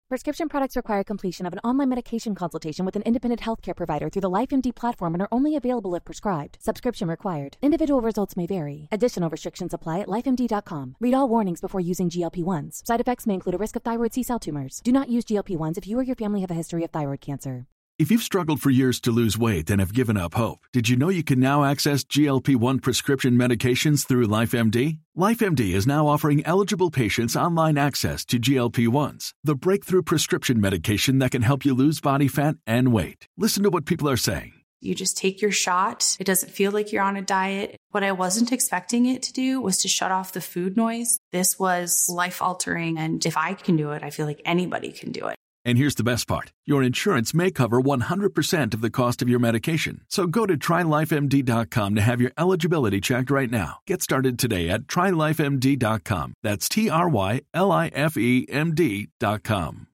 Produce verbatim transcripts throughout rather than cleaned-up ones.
Prescription products require completion of an online medication consultation with an independent healthcare provider through the LifeMD platform and are only available if prescribed. Subscription required. Individual results may vary. Additional restrictions apply at life M D dot com. Read all warnings before using G L P ones. Side effects may include a risk of thyroid C-cell tumors. Do not use G L P ones if you or your family have a history of thyroid cancer. If you've struggled for years to lose weight and have given up hope, did you know you can now access G L P one prescription medications through LifeMD? LifeMD is now offering eligible patients online access to G L P ones, the breakthrough prescription medication that can help you lose body fat and weight. Listen to what people are saying. You just take your shot. It doesn't feel like you're on a diet. What I wasn't expecting it to do was to shut off the food noise. This was life-altering, and if I can do it, I feel like anybody can do it. And here's the best part. Your insurance may cover one hundred percent of the cost of your medication. So go to try life M D dot com to have your eligibility checked right now. Get started today at try life M D dot com. That's T R Y L I F E M D dot com.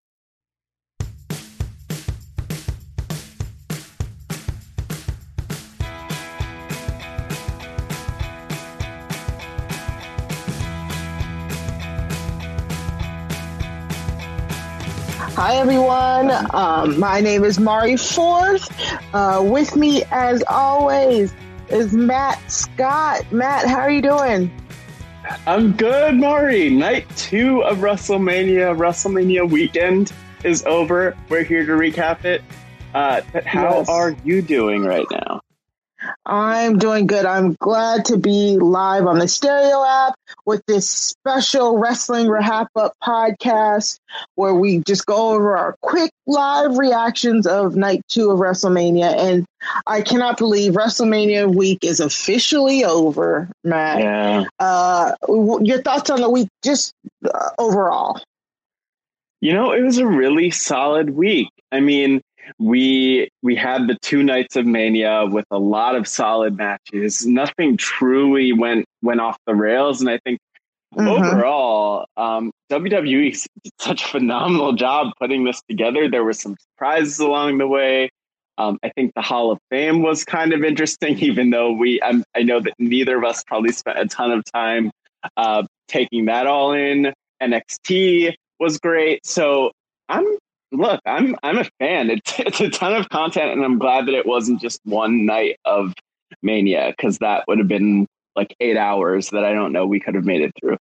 Hi, everyone. Um, my name is Mari Forth. Uh, with me, as always, is Matt Scott. Matt, how are you doing? I'm good, Mari. Night two of WrestleMania. WrestleMania weekend is over. We're here to recap it. Uh, but how yes. are you doing right now? I'm doing good. I'm glad to be live on the Stereo app with this special Wrestling Wrap Up podcast where we just go over our quick live reactions of night two of WrestleMania. And I cannot believe WrestleMania week is officially over, Matt. Yeah. Uh, your thoughts on the week just uh, overall? You know, it was a really solid week. I mean, We we had the two nights of Mania with a lot of solid matches. Nothing truly went went off the rails, and I think mm-hmm. overall, um, W W E did such a phenomenal job putting this together. There were some surprises along the way. Um, I think the Hall of Fame was kind of interesting, even though we I'm, I know that neither of us probably spent a ton of time uh, taking that all in. N X T was great, so I'm. Look, I'm I'm a fan. It's it's a ton of content, and I'm glad that it wasn't just one night of Mania, because that would have been like eight hours that I don't know we could have made it through.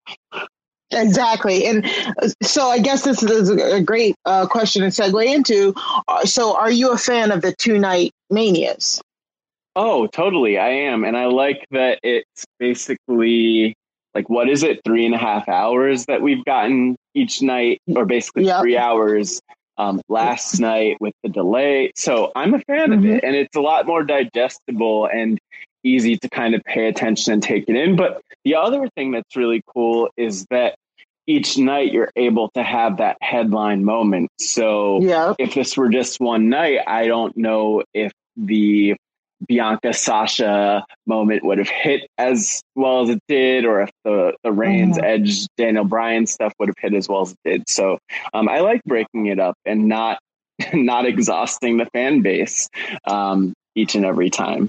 Exactly. And so I guess this is a great uh, question to segue into. Uh, so are you a fan of the two night Manias? Oh, totally. I am. And I like that it's basically like, what is it? Three and a half hours that we've gotten each night, or basically yep. three hours. Um, last night with the delay. So I'm a fan mm-hmm. of it, and it's a lot more digestible and easy to kind of pay attention and take it in. But the other thing that's really cool is that each night you're able to have that headline moment. So yeah. if this were just one night, I don't know if the Bianca Sasha moment would have hit as well as it did, or if the, the Reigns mm-hmm. Edge Daniel Bryan stuff would have hit as well as it did. So um, I like breaking it up and not not exhausting the fan base um, each and every time.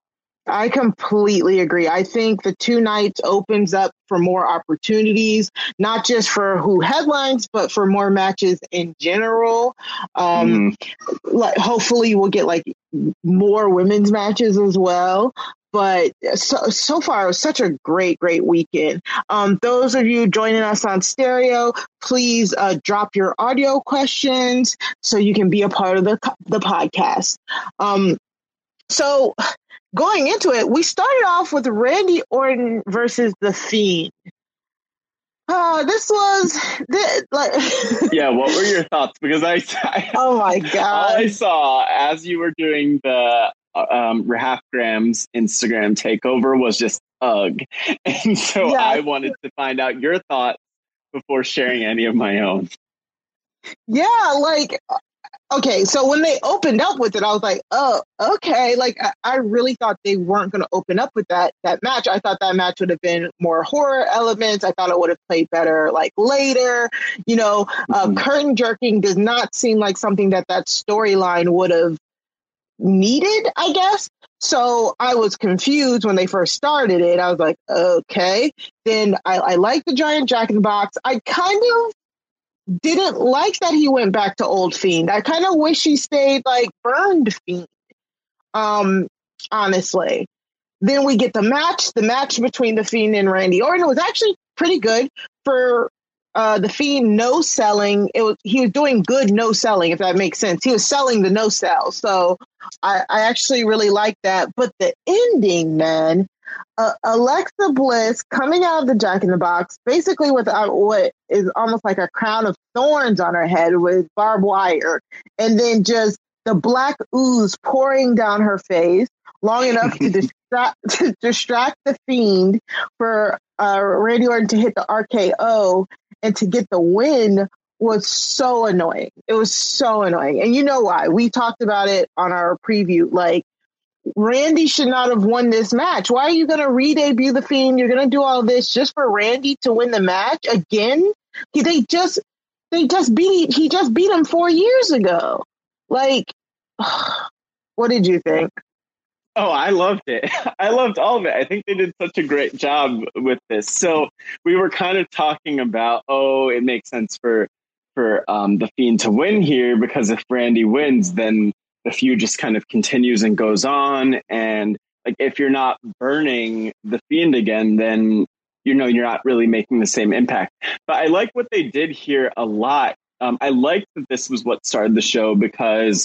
I completely agree. I think the two nights opens up for more opportunities, not just for who headlines, but for more matches in general. Um, mm. Like, hopefully we'll get like more women's matches as well. But so, so far, it was such a great, great weekend. Um, those of you joining us on Stereo, please uh, drop your audio questions so you can be a part of the the podcast. Um, so going into it, we started off with Randy Orton versus The Fiend. Uh, this was this, like yeah. What were your thoughts? Because I, I oh my god, all I saw as you were doing the um, Rahafgram's Instagram takeover was just ugh, and so yeah. I wanted to find out your thoughts before sharing any of my own. Yeah, like. Okay, so when they opened up with it, I was like, oh, okay. Like, I, I really thought they weren't going to open up with that that match. I thought that match would have been more horror elements. I thought it would have played better, like, later. You know, mm-hmm. uh, curtain jerking does not seem like something that that storyline would have needed, I guess. So I was confused when they first started it. I was like, okay. Then I, I like the giant Jack in the Box. I kind of didn't like that he went back to Old Fiend. I kind of wish he stayed like burned Fiend. Um, honestly. Then we get the match. The match between the Fiend and Randy Orton was actually pretty good for uh, the Fiend. No selling. It was he was doing good no selling, if that makes sense. He was selling the no sell. So I, I actually really like that. But the ending, man, uh, Alexa Bliss coming out of the Jack in the Box, basically with uh, what is almost like a crown of thorns on her head with barbed wire, and then just the black ooze pouring down her face long enough to distract to distract the Fiend for uh, Randy Orton to hit the R K O and to get the win was so annoying. It was so annoying. And you know why? We talked about it on our preview. Like, Randy should not have won this match. Why are you going to re-debut the Fiend? You're going to do all this just for Randy to win the match again? He, they just they just beat he just beat him four years ago. Like, what did you think? Oh, I loved it. I loved all of it. I think they did such a great job with this. So we were kind of talking about, oh, it makes sense for for um, the Fiend to win here, because if Randy wins, then the feud just kind of continues and goes on. And like, if you're not burning the Fiend again, then, you know, you're not really making the same impact. But I like what they did here a lot. Um, I like that this was what started the show, because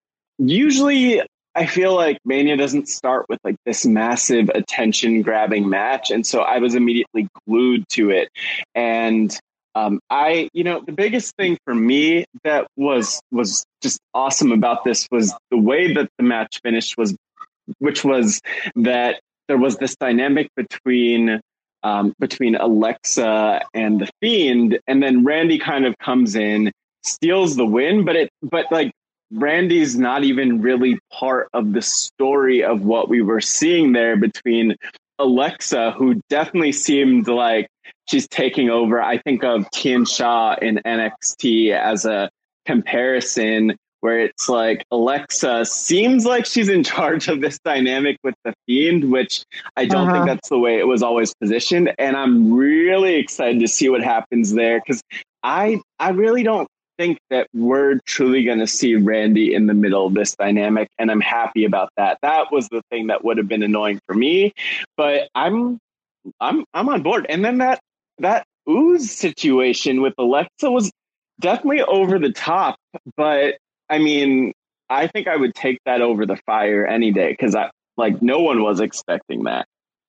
usually I feel like Mania doesn't start with like this massive attention grabbing match. And so I was immediately glued to it. And um, I, you know, the biggest thing for me that was, was just awesome about this was the way that the match finished was, which was that there was this dynamic between, um, between Alexa and the Fiend. And then Randy kind of comes in, steals the win, but it, but like, Randy's not even really part of the story of what we were seeing there between Alexa, who definitely seemed like she's taking over. I think of Tian Sha in N X T as a comparison, where it's like Alexa seems like she's in charge of this dynamic with the Fiend, which I don't uh-huh. think that's the way it was always positioned. And I'm really excited to see what happens there, because I I really don't think that we're truly going to see Randy in the middle of this dynamic, and I'm happy about that. That was the thing that would have been annoying for me, but I'm I'm I'm on board. And then that that ooze situation with Alexa was definitely over the top, but I mean, I think I would take that over the fire any day, because I like no one was expecting that.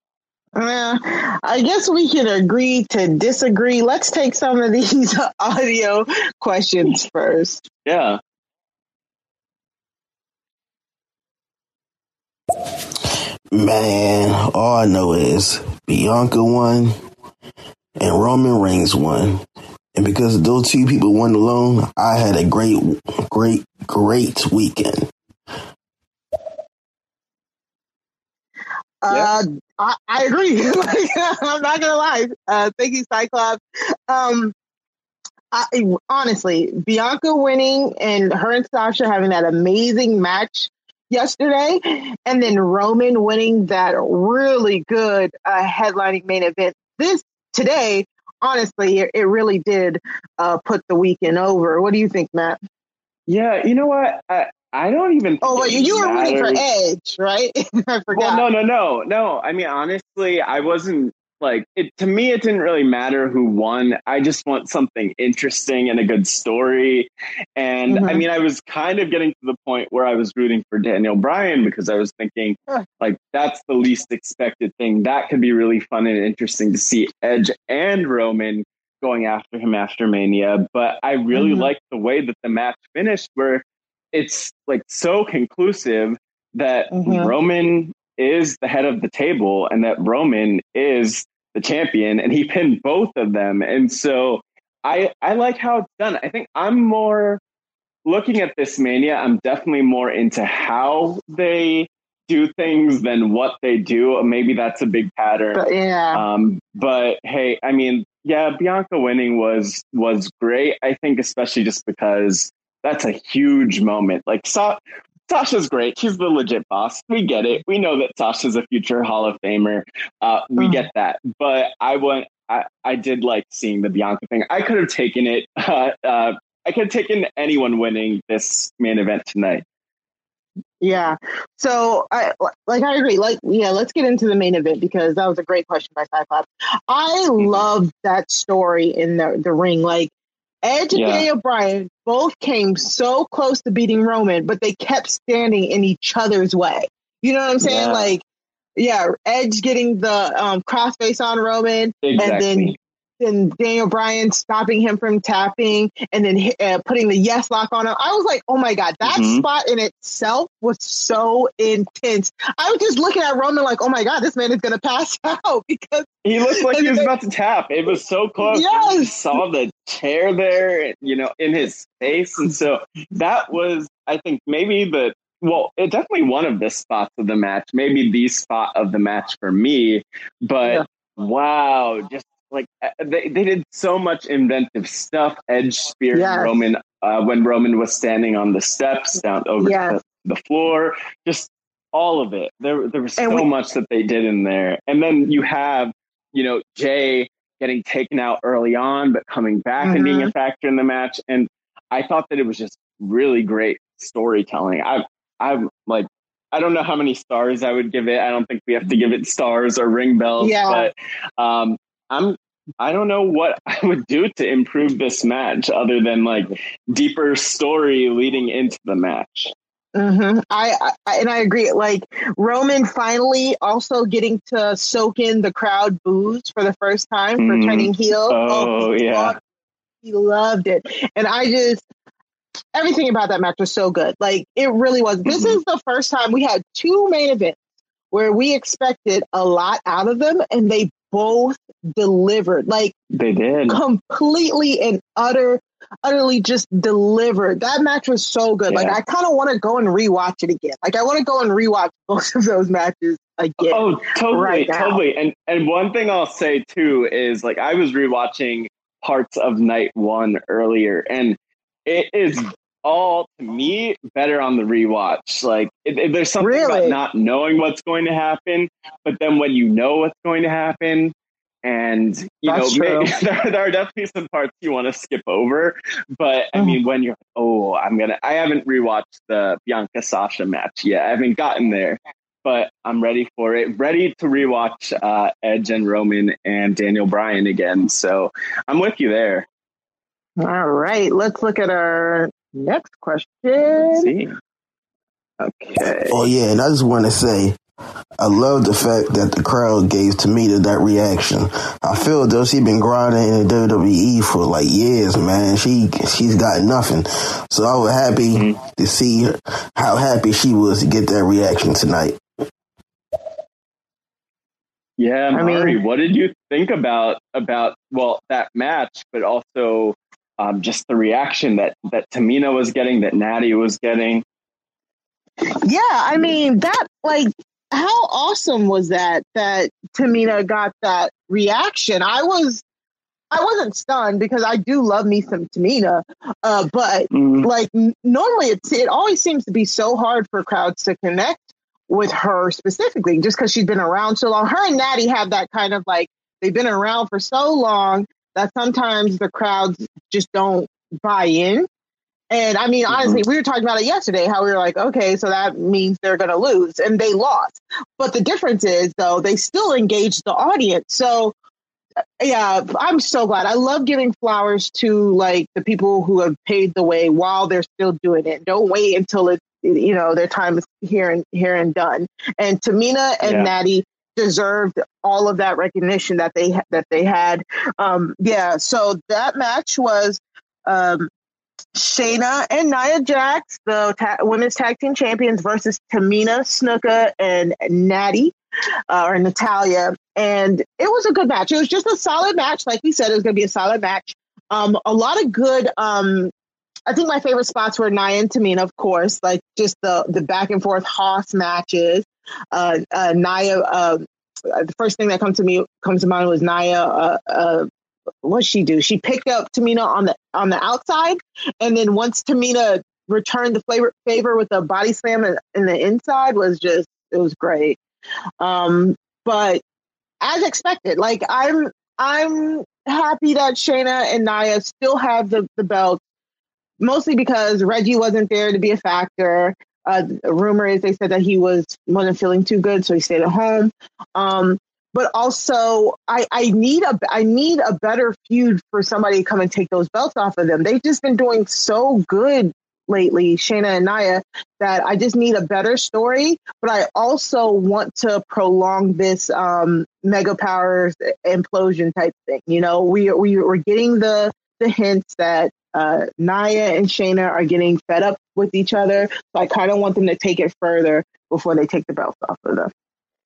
Uh, I guess we can agree to disagree. Let's take some of these audio questions first. Yeah. Man, all I know is Bianca won and Roman Reigns won. And because those two people won alone, I had a great, great, great weekend. Uh, yeah. I, I agree. I'm not gonna lie. Uh, thank you, Cyclops. Um, I, honestly, Bianca winning and her and Sasha having that amazing match yesterday, and then Roman winning that really good uh, headlining main event this today. Honestly, it, it really did uh, put the weekend over. What do you think, Matt? Yeah, you know what? I, I don't even. Oh, but you were rooting for Edge, right? I forgot. Well, no, no, no, no. I mean, honestly, I wasn't like it. To me, it didn't really matter who won. I just want something interesting and a good story. And mm-hmm. I mean, I was kind of getting to the point where I was rooting for Daniel Bryan, because I was thinking, like, that's the least expected thing. That could be really fun and interesting to see Edge and Roman going after him after Mania. But I really mm-hmm. liked the way that the match finished, where it's like so conclusive that mm-hmm. Roman is the head of the table and that Roman is the champion, and he pinned both of them. And so I, I like how it's done. I think I'm more looking at this Mania. I'm definitely more into how they do things than what they do. Maybe that's a big pattern. But, yeah. Um, but hey, I mean, yeah, Bianca winning was, was great. I think especially just because that's a huge moment. Like, Sa- Sasha's great. She's the legit boss. We get it. We know that Sasha's a future Hall of Famer. Uh, we mm. get that. But I want I, I did like seeing the Bianca thing. I could have taken it. Uh, uh, I could have taken anyone winning this main event tonight. Yeah. So I like I agree. Like, yeah, let's get into the main event because that was a great question by Cyclops. I love that story in the, the ring. Like Edge and yeah. Daniel Bryan both came so close to beating Roman, but they kept standing in each other's way. You know what I'm saying? Yeah. Like, yeah, Edge getting the um, crossface on Roman, exactly. and then then Daniel Bryan stopping him from tapping, and then uh, putting the yes lock on him. I was like, oh my God, that mm-hmm. spot in itself was so intense. I was just looking at Roman like, oh my God, this man is going to pass out because he looked like he was about to tap. It was so close. Yes. You saw the chair there, you know, in his face. And so that was, I think, maybe the, well, it definitely one of the spots of the match, maybe the spot of the match for me, but yeah. wow, just like they, they did so much inventive stuff. Edge speared yes. Roman uh, when Roman was standing on the steps down over yes. the, the floor. Just all of it. There, there was so we, much that they did in there. And then you have, you know, Jay getting taken out early on, but coming back mm-hmm. and being a factor in the match. And I thought that it was just really great storytelling. I, I'm like, I don't know how many stars I would give it. I don't think we have to give it stars or ring bells, yeah. but um, I'm, I don't know what I would do to improve this match other than like deeper story leading into the match. Mm-hmm. I, I and I agree. Like Roman finally also getting to soak in the crowd boos for the first time for mm. turning heel. Oh, oh yeah, loved, he loved it, and I just everything about that match was so good. Like it really was. Mm-hmm. This is the first time we had two main events where we expected a lot out of them, and they both delivered. Like they did completely and utter, utterly just delivered. That match was so good. Yeah. Like I kind of want to go and rewatch it again. Like I want to go and rewatch both of those matches again. Oh, totally, right totally. And and one thing I'll say too is like I was rewatching parts of night one earlier, and it is all to me better on the rewatch. Like it, it, there's something really? about not knowing what's going to happen, but then when you know what's going to happen, and you That's know maybe, there, there are definitely some parts you want to skip over. But I mm. mean, when you're oh, I'm gonna, I haven't rewatched the Bianca Sasha match yet. I haven't gotten there, but I'm ready for it. Ready to rewatch uh, Edge and Roman and Daniel Bryan again. So I'm with you there. All right, let's look at our next question. Let's see. Okay. Oh yeah, and I just want to say, I love the fact that the crowd gave Tamina that reaction. I feel though she's been grinding in the W W E for like years, man. She she's got nothing, so I was happy mm-hmm. to see how happy she was to get that reaction tonight. Yeah, Mari, I mean, what did you think about about well that match, but also um, just the reaction that that Tamina was getting, that Natty was getting? Yeah, I mean that like. How awesome was that, that Tamina got that reaction? I was, I wasn't stunned because I do love me some Tamina, uh, but mm. like n- normally it's, it always seems to be so hard for crowds to connect with her specifically just because she's been around so long. Her and Natty have that kind of like, they've been around for so long that sometimes the crowds just don't buy in. And I mean, honestly, mm-hmm. we were talking about it yesterday, how we were like, okay, so that means they're going to lose, and they lost. But the difference is, though, they still engaged the audience. So, yeah, I'm so glad. I love giving flowers to like the people who have paved the way while they're still doing it. Don't wait until it, you know, their time is here and here and done. And Tamina and yeah. Natty deserved all of that recognition that they that they had. Um, yeah, so that match was. Um, Shayna and Nia Jax, the ta- women's tag team champions, versus Tamina Snuka and Natty, uh, or Natalia. And it was a good match. It was just a solid match. Like we said, it was going to be a solid match. Um, a lot of good, um, I think my favorite spots were Nia and Tamina, of course, like just the, the back and forth Hoss matches. Uh, uh, Nia, uh, the first thing that comes to me comes to mind was Nia, uh, uh, what'd she do? She picked up Tamina on the on the outside, and then once Tamina returned the flavor, favor with a body slam in, in the inside, was just it was great. Um, but as expected, like I'm I'm happy that Shayna and Nia still have the, the belt, mostly because Reggie wasn't there to be a factor. Uh, the rumor is they said that he was wasn't feeling too good, so he stayed at home. Um, but also, I, I need a I need a better feud for somebody to come and take those belts off of them. They've just been doing so good lately, Shayna and Nia, that I just need a better story. But I also want to prolong this um, Mega Powers implosion type thing. You know, we we we're getting the the hints that uh, Nia and Shayna are getting fed up with each other. So I kind of want them to take it further before they take the belts off of them.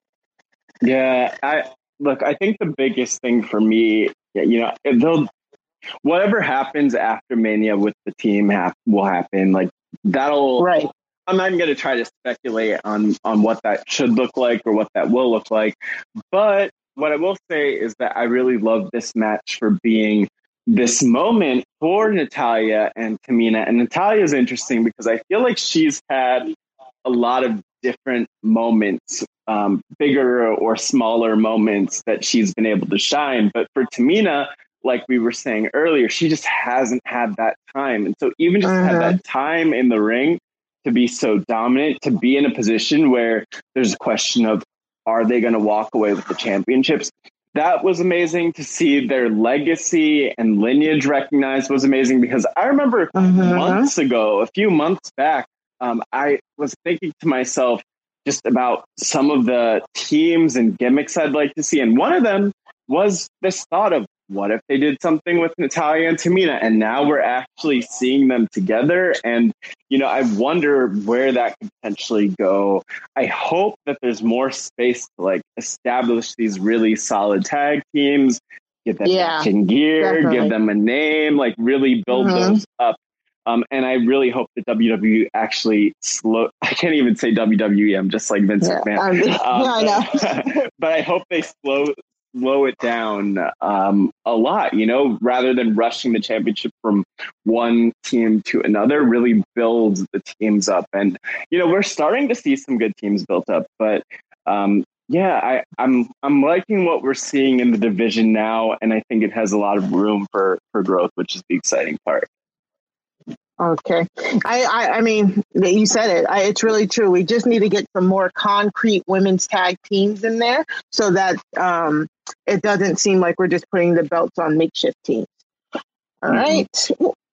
Yeah, I look. I think the biggest thing for me, you know, they'll whatever happens after Mania with the team ha- will happen. Like that'll. Right. I'm not even going to try to speculate on on what that should look like or what that will look like. But what I will say is that I really love this match for being this moment for Natalya and Tamina. And Natalya is interesting because I feel like she's had a lot of different moments, um, bigger or smaller moments that she's been able to shine. But for Tamina, like we were saying earlier, she just hasn't had that time. And so even just uh-huh. had that time in the ring to be so dominant, to be in a position where there's a question of, are they going to walk away with the championships? That was amazing. To see their legacy and lineage recognized was amazing, because I remember uh-huh. months ago, a few months back, um, I was thinking to myself just about some of the teams and gimmicks I'd like to see. And one of them was this thought of, what if they did something with Natalya and Tamina? And now we're actually seeing them together. And, you know, I wonder where that could potentially go. I hope that there's more space to like establish these really solid tag teams, get them yeah, in gear, definitely. give them a name, like really build mm-hmm. those up. Um, and I really hope that W W E actually slow. I can't even say W W E. I'm just like Vince yeah, McMahon. um, um, yeah, I know. but, but I hope they slow slow it down um, a lot, you know, rather than rushing the championship from one team to another, really builds the teams up. And, you know, we're starting to see some good teams built up, but um, yeah, I, I'm I'm liking what we're seeing in the division now. And I think it has a lot of room for, for growth, which is the exciting part. Okay. I, I, I mean, you said it. I, it's really true. We just need to get some more concrete women's tag teams in there so that um, it doesn't seem like we're just putting the belts on makeshift teams. All mm-hmm. right.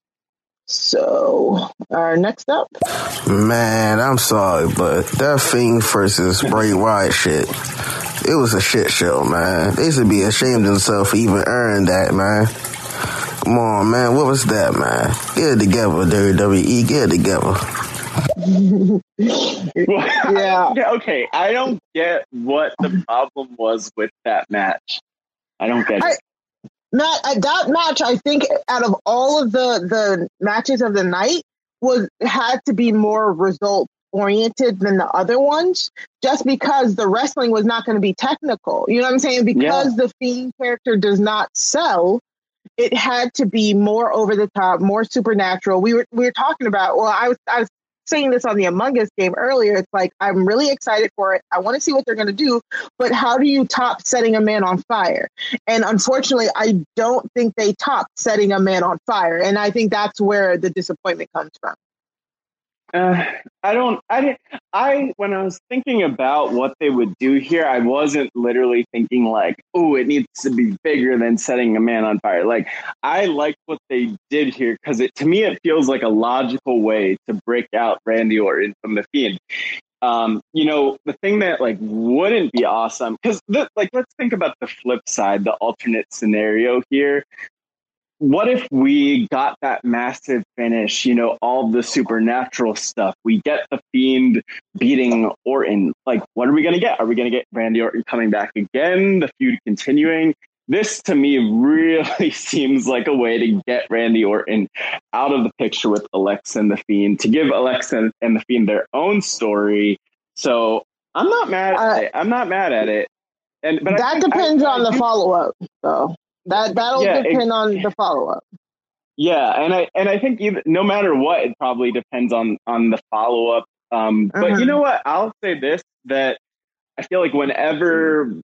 So, uh, next up. Man, I'm sorry, but that Fiend versus Bray Wyatt shit, it was a shit show, man. They should be ashamed of themselves for even earning that, man. Come on, man. What was that, man? Get it together, W W E. Get it together. yeah. yeah. Okay. I don't get what the problem was with that match. I don't get it. I, Matt, that match, I think, out of all of the, the matches of the night, was had to be more result oriented than the other ones, just because the wrestling was not going to be technical. You know what I'm saying? Because yeah. the Fiend character does not sell. It had to be more over the top, more supernatural. We were we were talking about. Well, I was I was saying this on the Among Us game earlier. It's like I'm really excited for it. I want to see what they're going to do. But how do you top setting a man on fire? And unfortunately, I don't think they topped setting a man on fire. And I think that's where the disappointment comes from. Uh, I don't, I didn't, I, when I was thinking about what they would do here, I wasn't literally thinking like, oh, it needs to be bigger than setting a man on fire. Like, I like what they did here because it, to me, it feels like a logical way to break out Randy Orton from the Fiend. Um, you know, the thing that like wouldn't be awesome, because like, let's think about the flip side, the alternate scenario here. What if we got that massive finish, you know, all the supernatural stuff? We get the Fiend beating Orton. Like, what are we going to get? Are we going to get Randy Orton coming back again? The feud continuing? This, to me, really seems like a way to get Randy Orton out of the picture with Alexa and the Fiend, to give Alexa and the Fiend their own story. So I'm not mad at uh, it. I'm not mad at it. And but That think, depends I, on I the follow-up, though. That that'll yeah, depend it, on the follow up. Yeah, and I and I think even, no matter what, it probably depends on on the follow up. Um, but uh-huh. you know what? I'll say this: that I feel like whenever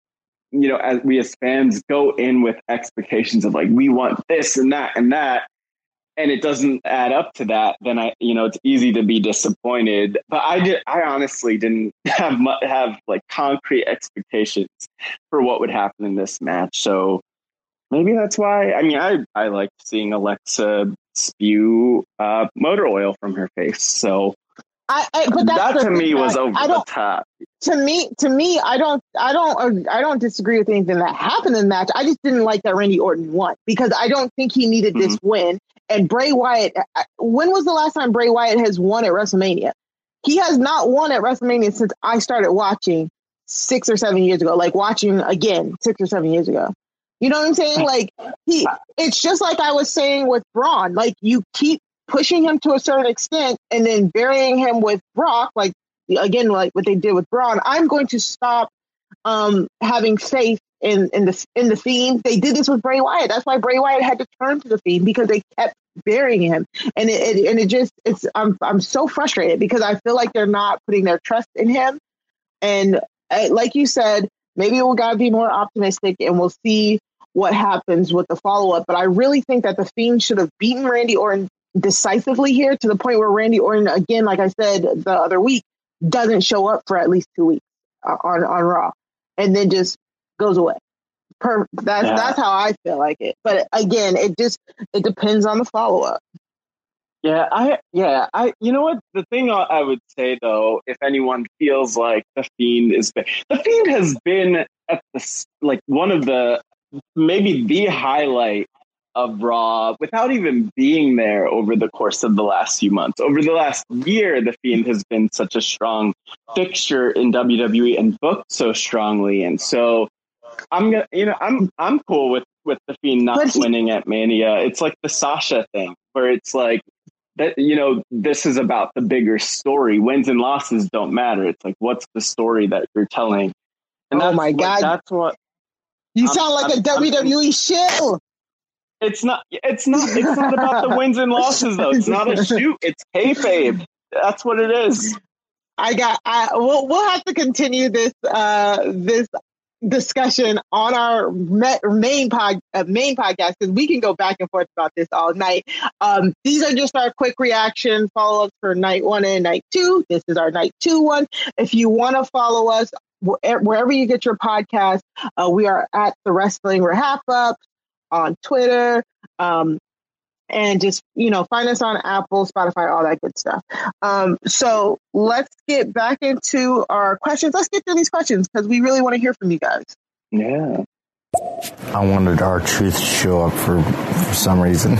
you know, as we as fans go in with expectations of like, we want this and that and that, and it doesn't add up to that, then I, you know, it's easy to be disappointed. But I did, I honestly didn't have have like concrete expectations for what would happen in this match. So maybe that's why. I mean, I I liked seeing Alexa spew uh, motor oil from her face. So I, I but that to me was over I don't, the top. To me, to me, I don't, I don't, I don't disagree with anything that happened in the match. I just didn't like that Randy Orton won because I don't think he needed mm-hmm. this win. And Bray Wyatt, when was the last time Bray Wyatt has won at WrestleMania? He has not won at WrestleMania since I started watching six or seven years ago, like watching again six or seven years ago. You know what I'm saying? Like he, it's just like I was saying with Braun, like you keep pushing him to a certain extent and then burying him with Brock, like again, like what they did with Braun. I'm going to stop um, having faith in, in the, in the Fiend. They did this with Bray Wyatt. That's why Bray Wyatt had to turn to the Fiend because they kept burying him. And it, it and it just, it's, I'm, I'm so frustrated because I feel like they're not putting their trust in him. And uh, like you said, maybe we got to be more optimistic and we'll see what happens with the follow-up. But I really think that the Fiend should have beaten Randy Orton decisively here to the point where Randy Orton, again, like I said the other week, doesn't show up for at least two weeks uh, on, on Raw and then just goes away. Per- that's yeah. that's how I feel like it. But again, it just it depends on the follow-up. Yeah, I yeah, I you know what the thing I would say though, if anyone feels like the Fiend is the Fiend has been at the like one of the maybe the highlight of Raw without even being there over the course of the last few months. Over the last year, the Fiend has been such a strong fixture in W W E and booked so strongly. And so I'm gonna, you know, I'm I'm cool with, with the Fiend not he, winning at Mania. It's like the Sasha thing where it's like that, you know, this is about the bigger story. Wins and losses don't matter. It's like, what's the story that you're telling? And oh my God. What, that's what you I'm, sound like I'm, a W W E I'm, shill. It's not. It's not. It's not about the wins and losses, though. It's not a shoot. It's kayfabe. That's what it is. I got. I we'll we'll have to continue this uh, this discussion on our main pod uh, main podcast because we can go back and forth about this all night. Um, these are just our quick reaction follow ups for night one and night two. This is our night two one. If you want to follow us wherever you get your podcast, uh, we are at the Wrestling Wrap Up on Twitter, um, and just, you know, find us on Apple, Spotify, all that good stuff. Um, so let's get back into our questions. Let's get through these questions because we really want to hear from you guys. Yeah. I wanted R-Truth to show up for, for some reason.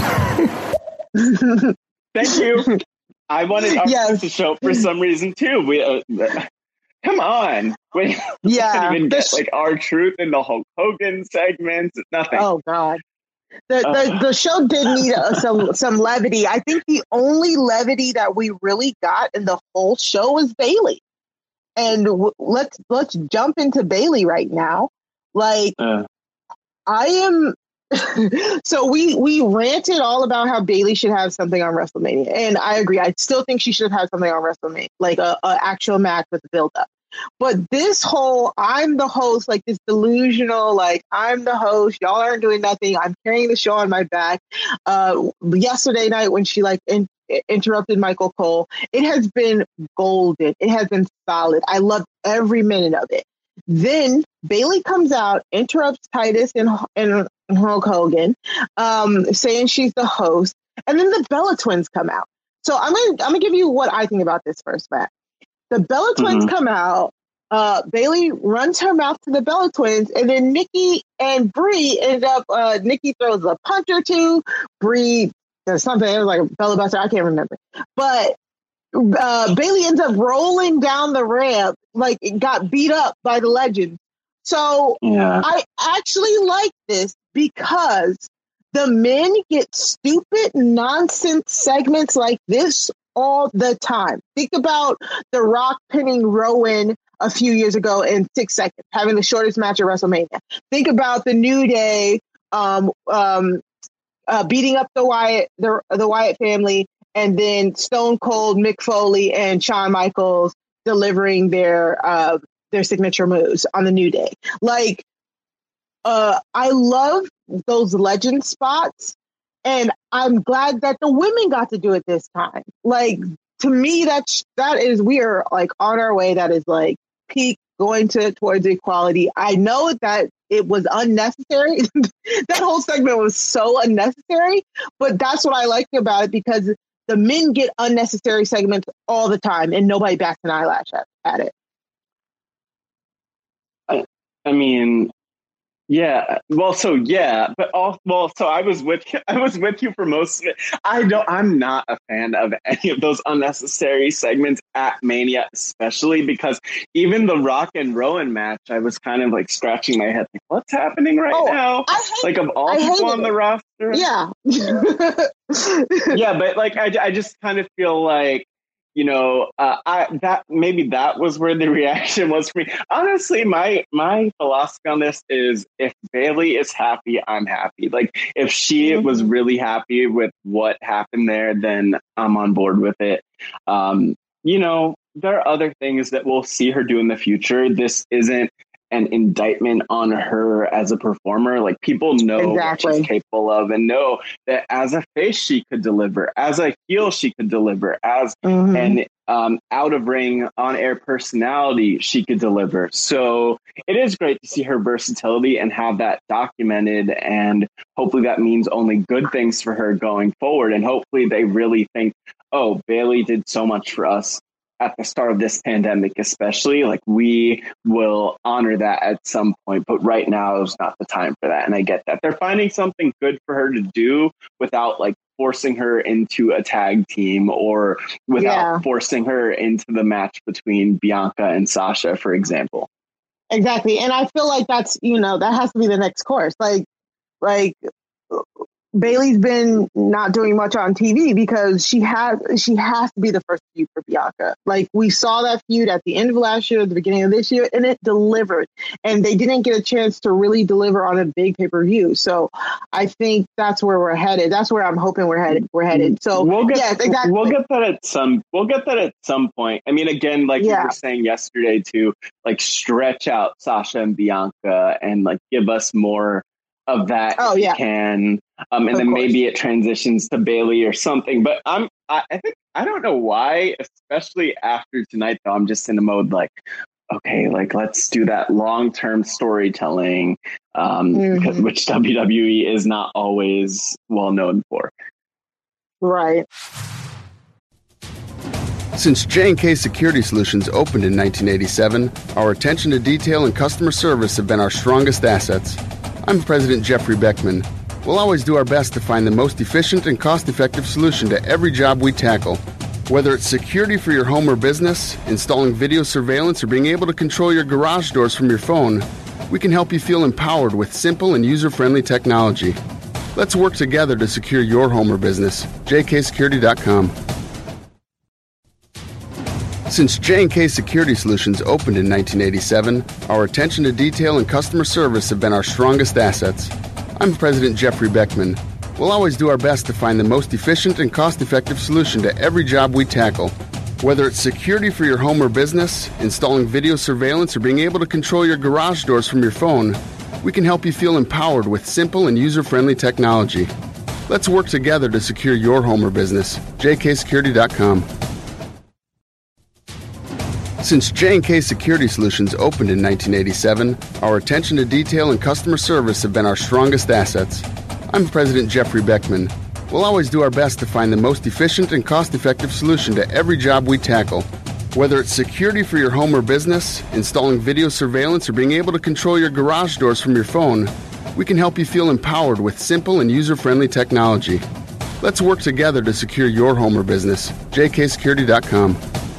Thank you. I wanted R-Truth yes. to show up for some reason too. We uh, Come on. We, yeah. we didn't even get like R-Truth in the Hulk Hogan segments. Nothing. Oh, God. The, uh, the the show did need uh, some some levity. I think the only levity that we really got in the whole show was Bayley. And w- let's let's jump into Bayley right now. Like, uh, I am... so we we ranted all about how Bayley should have something on WrestleMania, and I agree. I still think she should have had something on WrestleMania, like a, a actual match with a build up. But this whole I'm the host, like this delusional, like I'm the host, y'all aren't doing nothing, I'm carrying the show on my back. Uh, yesterday night when she like in, interrupted Michael Cole, it has been golden. It has been solid. I loved every minute of it. Then Bayley comes out, interrupts Titus and, and Hulk Hogan, um, saying she's the host, and then the Bella Twins come out. So I'm gonna I'm gonna give you what I think about this first match. The Bella Twins mm-hmm. come out. Uh, Bayley runs her mouth to the Bella Twins, and then Nikki and Brie end up. Uh, Nikki throws a punch or two. Brie does something. It was like a Bella Buster. I can't remember, but uh, Bayley ends up rolling down the ramp, like it got beat up by the Legends. So yeah. I actually like this because the men get stupid nonsense segments like this all the time. Think about The Rock pinning Rowan a few years ago in six seconds, having the shortest match at WrestleMania. Think about the New Day um, um, uh, beating up the Wyatt, the, the Wyatt family, and then Stone Cold, Mick Foley, and Shawn Michaels delivering their uh, their signature moves on the New Day. Like, uh, I love those legend spots, and I'm glad that the women got to do it this time. Like, to me, that's, that is, we are like on our way. That is like peak going to towards equality. I know that it was unnecessary. That whole segment was so unnecessary, but that's what I like about it, because the men get unnecessary segments all the time and nobody bats an eyelash at, at it. I, I mean, yeah, well, so yeah, but all, well, so I was with you, I was with you for most of it. I don't, I'm not a fan of any of those unnecessary segments at Mania, especially because even the Rock and Rowan match, I was kind of like scratching my head, like, what's happening right oh, now? Hate, like of all people on it. the roster, yeah, yeah, but like I, I just kind of feel like, you know, uh, I that maybe that was where the reaction was for me. Honestly, my my philosophy on this is, if Bayley is happy, I'm happy. Like, if she mm-hmm. was really happy with what happened there, then I'm on board with it. Um, you know, there are other things that we'll see her do in the future. This isn't an indictment on her as a performer. Like, people know exactly. what she's capable of, and know that as a face she could deliver, as a heel she could deliver, as mm-hmm. an um, out of ring on air personality she could deliver. So it is great to see her versatility and have that documented, and hopefully that means only good things for her going forward. And hopefully they really think, oh, Bayley did so much for us at the start of this pandemic, especially, like, we will honor that at some point, but right now is not the time for that. And I get that they're finding something good for her to do without like forcing her into a tag team, or without yeah. forcing her into the match between Bianca and Sasha, for example. Exactly. And I feel like that's, you know, that has to be the next course. Like, like, Bayley's been not doing much on T V because she has she has to be the first feud for Bianca. Like, we saw that feud at the end of last year, at the beginning of this year, and it delivered. And they didn't get a chance to really deliver on a big pay-per-view. So I think that's where we're headed. That's where I'm hoping we're headed. We're headed. So we'll get, yes, exactly. We'll get that at some. We'll get that at some point. I mean, again, like yeah. you were saying yesterday, to like stretch out Sasha and Bianca and like give us more of that oh, if yeah. you can, um, and of then course. maybe it transitions to Bayley or something. But I'm, I, I think, I don't know why, especially after tonight, though, I'm just in a mode like, okay, like, let's do that long-term storytelling, um, mm-hmm. which W W E is not always well known for. Right. Since J and K Security Solutions opened in nineteen eighty-seven, our attention to detail and customer service have been our strongest assets. I'm President Jeffrey Beckman. We'll always do our best to find the most efficient and cost-effective solution to every job we tackle. Whether it's security for your home or business, installing video surveillance, or being able to control your garage doors from your phone, we can help you feel empowered with simple and user-friendly technology. Let's work together to secure your home or business. J K security dot com. Since J and K Security Solutions opened in nineteen eighty-seven, our attention to detail and customer service have been our strongest assets. I'm President Jeffrey Beckman. We'll always do our best to find the most efficient and cost-effective solution to every job we tackle. Whether it's security for your home or business, installing video surveillance, or being able to control your garage doors from your phone, we can help you feel empowered with simple and user-friendly technology. Let's work together to secure your home or business. J K security dot com. Since J and K Security Solutions opened in nineteen eighty-seven, our attention to detail and customer service have been our strongest assets. I'm President Jeffrey Beckman. We'll always do our best to find the most efficient and cost-effective solution to every job we tackle. Whether it's security for your home or business, installing video surveillance, or being able to control your garage doors from your phone, we can help you feel empowered with simple and user-friendly technology. Let's work together to secure your home or business. J K security dot com.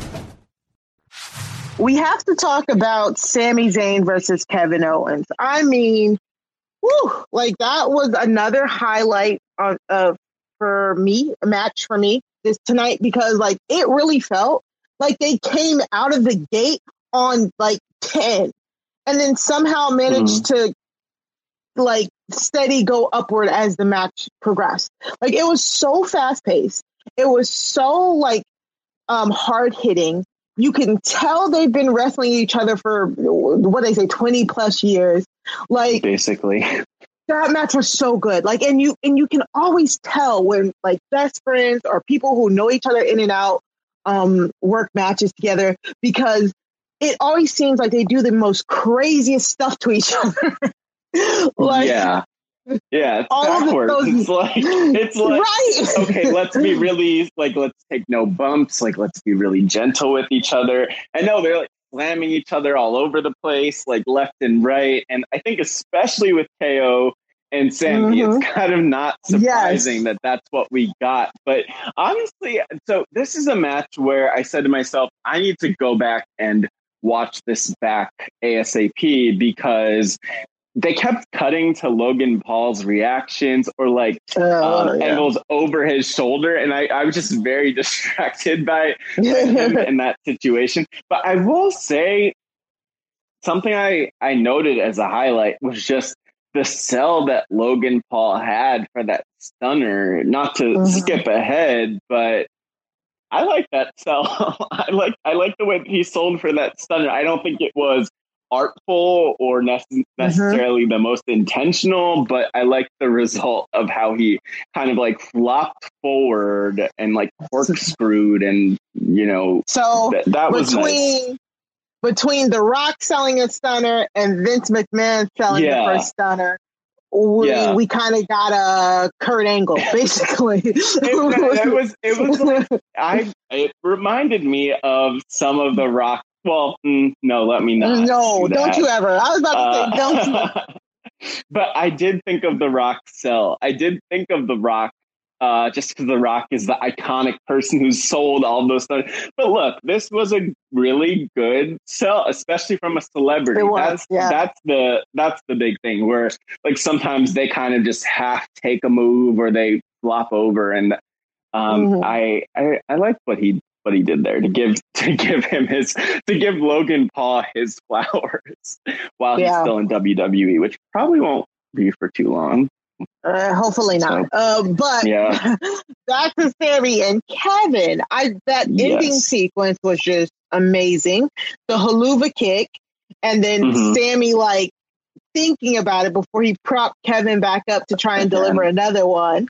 We have to talk about Sami Zayn versus Kevin Owens. I mean, whew, like, that was another highlight of, of for me, a match for me this tonight, because like it really felt like they came out of the gate on like ten, and then somehow managed mm-hmm. to like steady go upward as the match progressed. Like, it was so fast paced. It was so like um, hard hitting. You can tell they've been wrestling each other for, what they say, twenty plus years. Like basically, that match was so good. Like, and you and you can always tell when like best friends or people who know each other in and out um, work matches together, because it always seems like they do the most craziest stuff to each other. Like, yeah. Yeah, it's all backwards. Those, it's like it's like right. Okay, let's be really like let's take no bumps, like let's be really gentle with each other. I know they're like slamming each other all over the place, like left and right. And I think especially with K O and Sami, mm-hmm. it's kind of not surprising yes. that that's what we got. But honestly, so this is a match where I said to myself, I need to go back and watch this back ASAP, because they kept cutting to Logan Paul's reactions or like uh, um, yeah. angles over his shoulder. And I, I was just very distracted by, by him in that situation. But I will say something I, I noted as a highlight was just the sell that Logan Paul had for that stunner. Not to mm-hmm. skip ahead, but I like that sell. I like I like the way that he sold for that stunner. I don't think it was artful or ne- necessarily mm-hmm. the most intentional, but I like the result of how he kind of like flopped forward and like corkscrewed, and you know, so th- that was between nice. Between The Rock selling a stunner and Vince McMahon selling yeah. the first stunner, we yeah. we kind of got a Kurt Angle, basically. it, it was it was like, I it reminded me of some of The Rock. Well, mm, no, let me not. No, do don't you ever. I was about to uh, say, don't you. But I did think of The Rock sell. I did think of The Rock uh, just because The Rock is the iconic person who's sold all those stuff. But look, this was a really good sell, especially from a celebrity. It was, that's yeah. that's the that's the big thing, where like sometimes they kind of just half take a move or they flop over, and um, mm-hmm. I, I I like what he. what he did there to give to give him his to give Logan Paul his flowers while yeah. he's still in W W E, which probably won't be for too long. Uh, hopefully not. So, uh, but yeah. back to Sami and Kevin. I that yes. ending sequence was just amazing. The haluva kick, and then mm-hmm. Sami like thinking about it before he propped Kevin back up to try and deliver another one.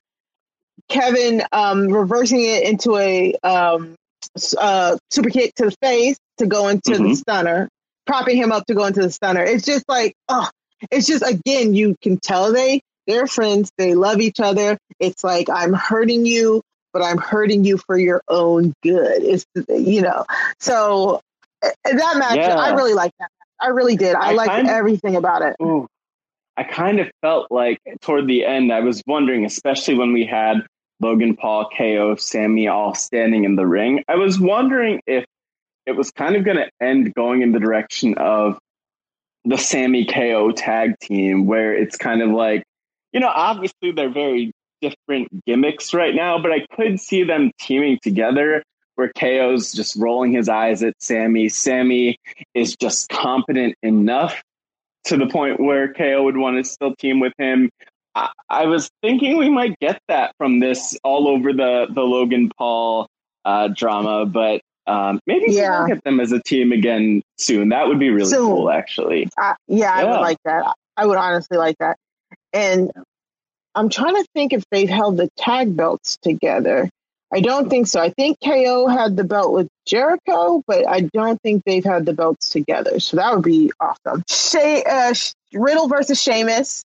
Kevin um, reversing it into a um, uh, super kick to the face to go into mm-hmm. the stunner, propping him up to go into the stunner. It's just like, oh, it's just, again, you can tell they, they're friends. They love each other. It's like, I'm hurting you, but I'm hurting you for your own good. It's, you know, so that match, yeah. I really liked that. I really did. I, I liked kind of, everything about it. Ooh, I kind of felt like toward the end, I was wondering, especially when we had Logan Paul, K O, Sami all standing in the ring, I was wondering if it was kind of going to end going in the direction of the Sami K O tag team, where it's kind of like, you know, obviously they're very different gimmicks right now, but I could see them teaming together where K O's just rolling his eyes at Sami. Sami is just competent enough to the point where K O would want to still team with him. I, I was thinking we might get that from this all over the, the Logan Paul uh, drama, but um, maybe yeah. we'll get them as a team again soon. That would be really soon. cool, actually. Uh, yeah, yeah, I would like that. I would honestly like that. And I'm trying to think if they've held the tag belts together. I don't think so. I think K O had the belt with Jericho, but I don't think they've had the belts together. So that would be awesome. She- uh, Riddle versus Sheamus.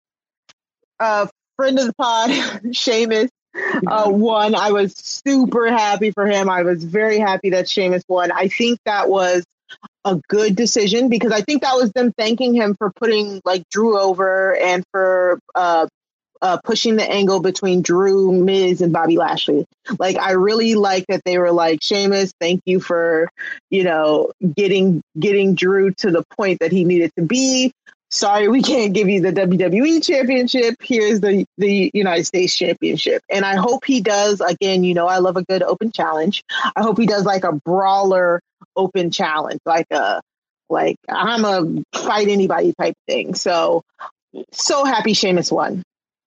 Uh, friend of the pod, Sheamus, uh, won. I was super happy for him. I was very happy that Sheamus won. I think that was a good decision because I think that was them thanking him for putting like Drew over and for uh, uh, pushing the angle between Drew, Miz, and Bobby Lashley. Like, I really like that they were like, Sheamus, thank you for, you know, getting getting Drew to the point that he needed to be. Sorry, we can't give you the W W E championship. Here's the, the United States championship. And I hope he does, again, you know, I love a good open challenge. I hope he does like a brawler open challenge, like a, like I'm a fight anybody type thing. So, so happy Sheamus won.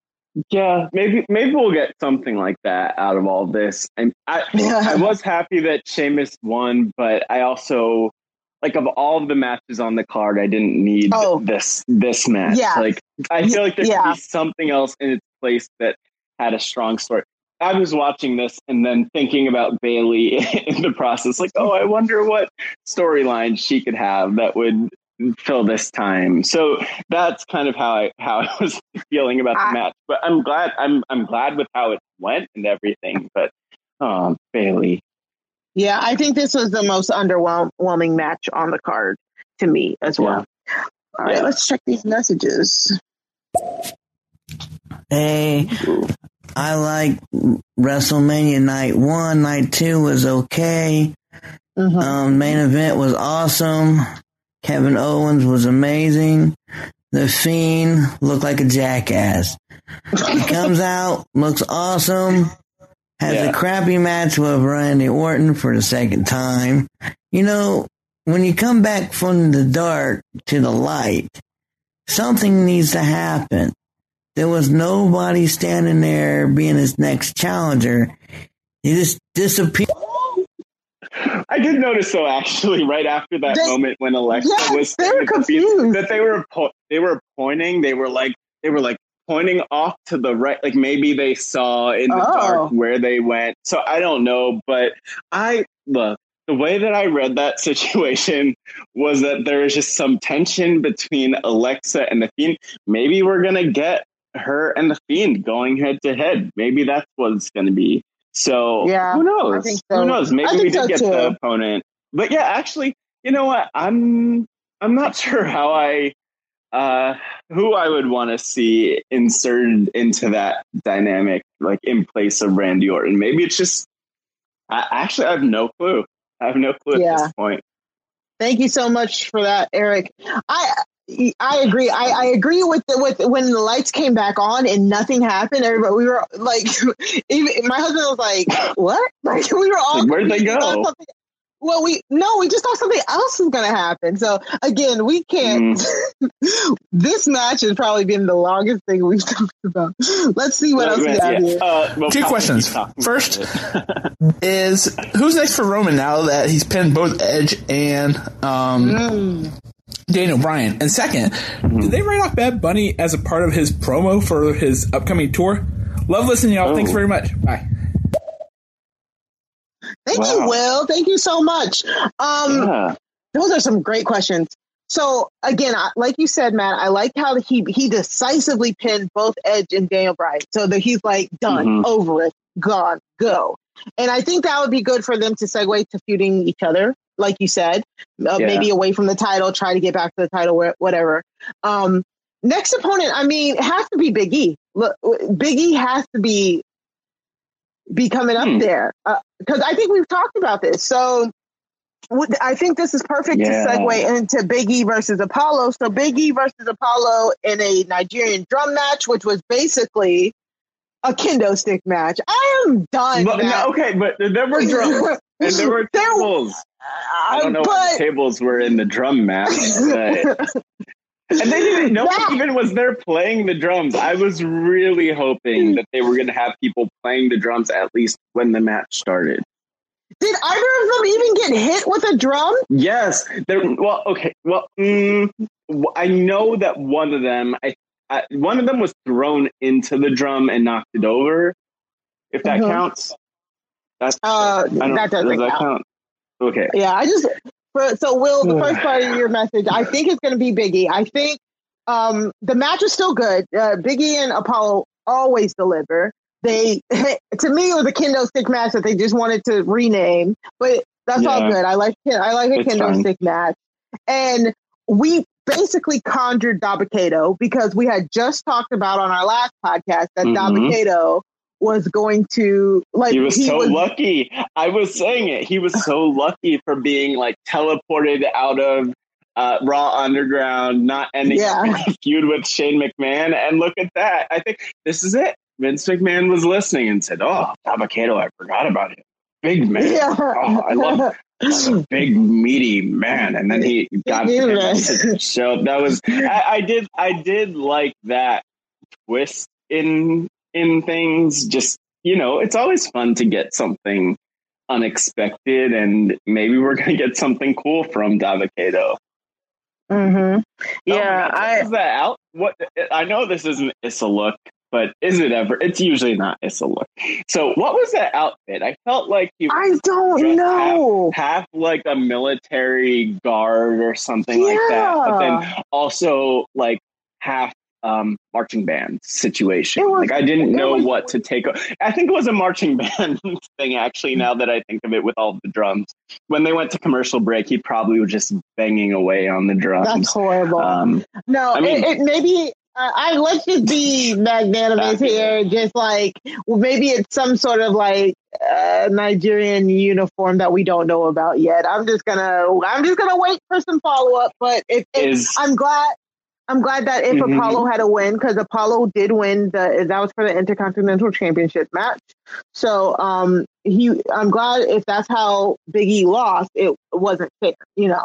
Yeah, maybe maybe we'll get something like that out of all this. And I, I was happy that Sheamus won, but I also like of all of the matches on the card, I didn't need oh. this this match. Yeah. Like I feel like there yeah. could be something else in its place that had a strong story. I was watching this and then thinking about Bayley in the process, like, oh, I wonder what storyline she could have that would fill this time. So that's kind of how I how I was feeling about the I, match. But I'm glad I'm I'm glad with how it went and everything. But oh, Bayley. Yeah, I think this was the most underwhelming match on the card to me as well. Yeah. All right, yeah. Let's check these messages. Hey, I like WrestleMania night one. Night two was okay. Mm-hmm. Um, main event was awesome. Kevin Owens was amazing. The Fiend looked like a jackass. He comes out, looks awesome. Has yeah. a crappy match with Randy Orton for the second time. You know, when you come back from the dark to the light, something needs to happen. There was nobody standing there being his next challenger. He just disappeared. I did notice, though, actually, right after that they, moment when Alexa yes, was they were confused. that they were po- they were pointing. They were like they were like pointing off to the right. Like maybe they saw in the oh. dark where they went. So I don't know, but I look. The way that I read that situation was that there was just some tension between Alexa and the Fiend. Maybe we're gonna get her and the Fiend going head to head. Maybe that's what it's going to be. So yeah, who knows? I think so. Who knows? Maybe we did so get too. the opponent. But yeah, actually, you know what? I'm I'm not sure how I uh, who I would want to see inserted into that dynamic, like in place of Randy Orton. Maybe it's just. I actually I have no clue. I have no clue yeah. at this point. Thank you so much for that, Eric. I. I agree. I, I agree with the, with when the lights came back on and nothing happened. Everybody, we were like, even my husband was like, "What?" Like we were all. Like, where'd they go? Well, we no, we just thought something else was going to happen. So again, we can't. Mm. This match has probably been the longest thing we've talked about. Let's see what else we have yeah. here. Uh, well, Two questions. First is who's next for Roman now that he's pinned both Edge and um. Mm. Daniel Bryan. And second, mm-hmm. did they write off Bad Bunny as a part of his promo for his upcoming tour? Love listening, y'all. Oh. Thanks very much. Bye. Thank wow. you, Will. Thank you so much. Um, yeah. Those are some great questions. So again, I, like you said, Matt, I like how he he decisively pinned both Edge and Daniel Bryan. So that he's like, done, mm-hmm. over it, gone, go. And I think that would be good for them to segue to feuding each other. Like you said, uh, yeah. maybe away from the title, try to get back to the title, whatever. Um, next opponent, I mean, it has to be Big E. Look, Big E has to be be coming up hmm. there because uh, I think we've talked about this. So I think this is perfect yeah. to segue into Big E versus Apollo. So Big E versus Apollo in a Nigerian drum match, which was basically a kendo stick match. I am done. But, no, okay, but there were drums and there were tables. I don't know but, what the tables were in the drum match, but and they didn't. No one even was there playing the drums. I was really hoping that they were going to have people playing the drums at least when the match started. Did either of them even get hit with a drum? Yes. There, well, okay. Well, mm, I know that one of them, I, I, one of them was thrown into the drum and knocked it over. If that mm-hmm. counts. That's, uh, that doesn't does that count. count. Okay. Yeah, I just for, so Will, the first part of your message, I think it's going to be Big E. I think um, the match is still good. Uh, Big E and Apollo always deliver. They, to me, it was a kendo stick match that they just wanted to rename, but that's yeah. all good. I like I like a it's kendo fun. stick match, and we basically conjured Dabba-Kato because we had just talked about on our last podcast that mm-hmm. Dabba-Kato was going to like he was he so was, lucky. I was saying it. He was so lucky for being like teleported out of uh, Raw Underground, not ending yeah. a feud with Shane McMahon. And look at that. I think this is it. Vince McMahon was listening and said, "Oh, Dabba-Kato, I forgot about him. Big man. Yeah. Oh, I love a big meaty man." And then he got to so that was I, I did I did like that twist in in things. Just, you know, it's always fun to get something unexpected, and maybe we're going to get something cool from Dabba-Kato. Mm-hmm. Yeah, oh, I is that out? What I know this isn't Issa look, but is it ever? It's usually not Issa look. So what was that outfit? I felt like you. I don't know. Half, half like a military guard or something yeah. like that, but then also like half um, marching band situation. Was, like I didn't know was, what to take. I think it was a marching band thing. Actually, now that I think of it, with all the drums, when they went to commercial break, he probably was just banging away on the drums. That's horrible. Um, no, I mean, it, it maybe. Uh, I let's just be magnanimous here. Just like well, maybe it's some sort of like uh, Nigerian uniform that we don't know about yet. I'm just gonna I'm just gonna wait for some follow up. But if, if is, I'm glad. I'm glad that if mm-hmm. Apollo had a win, because Apollo did win the that was for the Intercontinental Championship match. So um, he, I'm glad if that's how Big E lost, it wasn't fair, you know.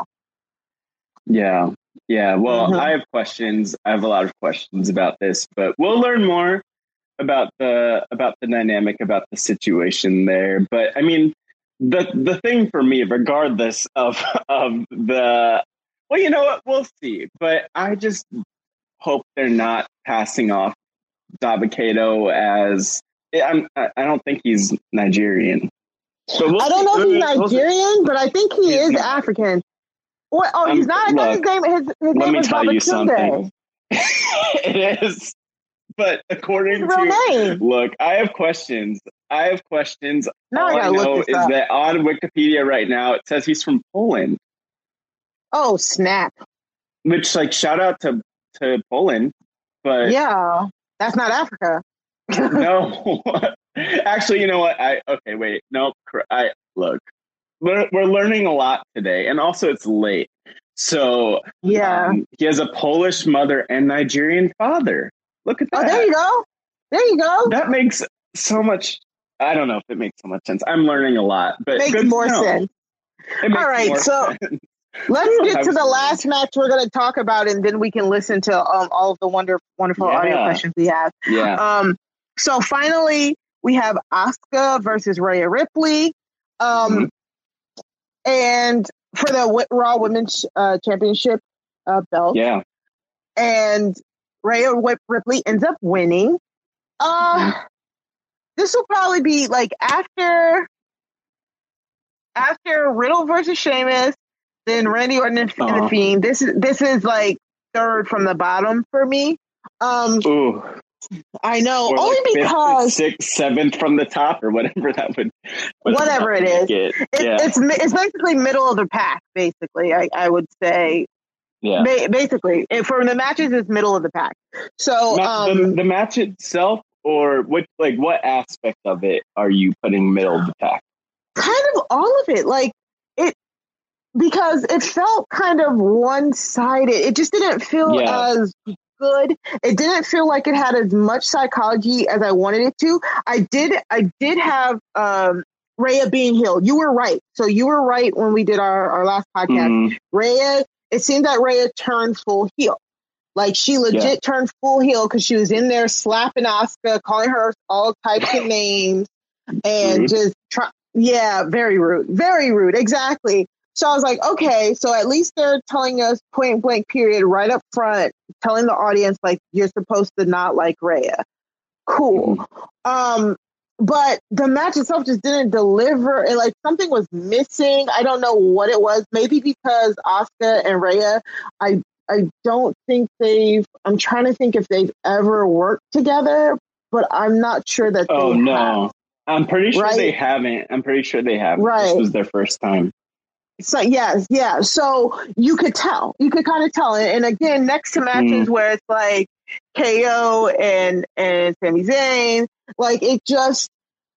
Yeah, yeah. Well, Mm-hmm. I have questions. I have a lot of questions about this, but we'll learn more about the about the dynamic, about the situation there. But I mean, the the thing for me, regardless of of the. Well, you know what? We'll see. But I just hope they're not passing off Dabba-Kato as I'm, I don't think he's Nigerian. So we'll I don't know if he's we'll Nigerian, but I think he he's is not. African. What? Oh, um, he's not. Look, his name, his, his let name me is tell you something. Babatunde. It is. But according his real to name. Look, I have questions. I have questions. Now All I, I know is up. that on Wikipedia right now it says he's from Poland. Oh, snap. Which, like, shout out to, to Poland, but yeah, that's not Africa. No, actually, you know what? I okay, wait, no, I look, we're we're learning a lot today, and also it's late, so yeah, um, he has a Polish mother and Nigerian father. Look at that. Oh, there you go. There you go. That makes so much. I don't know if it makes so much sense. I'm learning a lot, but makes good more to know. sense. It makes All right, more so. sense. Let's get to the last match we're going to talk about, and then we can listen to um, all of the wonder, wonderful yeah. audio questions we have. Yeah. Um. So finally, we have Asuka versus Rhea Ripley, um, mm-hmm. and for the Raw Women's uh, Championship uh, belt. Yeah. And Rhea Ripley ends up winning. Uh, mm-hmm. This will probably be like after after Riddle versus Sheamus. Then Randy Orton and uh-huh. the Fiend. This is this is like third from the bottom for me. Um, Ooh, I know or only like because fifth, sixth, seventh from the top, or whatever that would. Whatever, whatever it is, it, yeah. it's it's basically middle of the pack. Basically, I, I would say. Yeah. Ba- basically, it, for the matches, it's middle of the pack. So Ma- um, the, the match itself, or what? Like, what aspect of it are you putting middle of the pack? Kind of all of it, like it. Because it felt kind of one-sided. It just didn't feel yeah. as good. It didn't feel like it had as much psychology as I wanted it to. I did I did have um, Rhea being healed. You were right. So you were right when we did our, our last podcast. Mm. Rhea, it seemed that Rhea turned full heel. Like she legit yeah. turned full heel because she was in there slapping Asuka, calling her all types of names, and rude. just try. Yeah, very rude. Very rude. Exactly. So I was like, okay, so at least they're telling us point blank period right up front, telling the audience like you're supposed to not like Rhea. Cool. Mm-hmm. Um, but the match itself just didn't deliver. It, like something was missing. I don't know what it was. Maybe because Asuka and Rhea, I I don't think they've. I'm trying to think if they've ever worked together, but I'm not sure that. Oh they no, have. I'm pretty sure right? they haven't. I'm pretty sure they haven't. Right. This was their first time. So yes, yeah. So you could tell, you could kind of tell. And again, next to matches mm. where it's like K O and and Sami Zayn, like it just